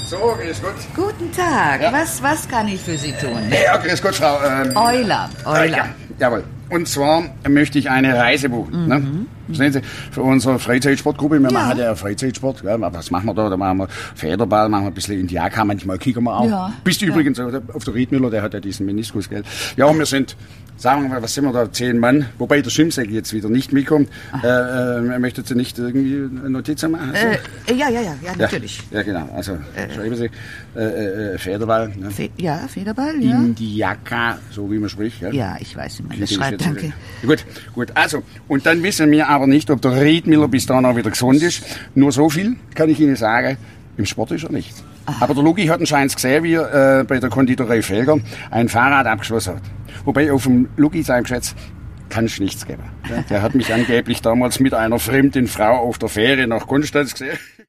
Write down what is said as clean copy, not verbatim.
So, grüß Gott. Guten Tag. Ja. Was kann ich für Sie tun? Ja, grüß Gott, Frau. Euler. Ja, jawohl. Und zwar möchte ich eine Reise buchen. Ne? Verstehen Sie? Für unsere Freizeitsportgruppe. Wir machen ja Freizeitsport. Ja, was machen wir da? Da machen wir Federball, machen wir ein bisschen Indiaka, manchmal kicken wir auch. Ja. Bist du übrigens auf der Riedmüller, der hat ja diesen Meniskus, gell? Ja, wir sind, sagen wir mal, was sind wir da, 10 Mann, wobei der Schwimmsäckel jetzt wieder nicht mitkommt. Möchtet Sie nicht irgendwie eine Notiz machen? Ja, natürlich. Ja, genau. Also, schreiben Sie, Federball. Ne? Federball, ja. Indiaka, so wie man spricht. Gell? Ja, ich weiß, wie man das schreibt, danke. Gut. Also, und dann wissen wir aber nicht, ob der Riedmüller bis dahin auch wieder gesund ist. Nur so viel kann ich Ihnen sagen, im Sport ist er nicht. Aber der Lugi hat anscheinend gesehen, wie er bei der Konditorei Felger ein Fahrrad abgeschlossen hat. Wobei auf dem Lugi seinem Geschätz kann es nichts geben. Der hat mich angeblich damals mit einer fremden Frau auf der Fähre nach Konstanz gesehen.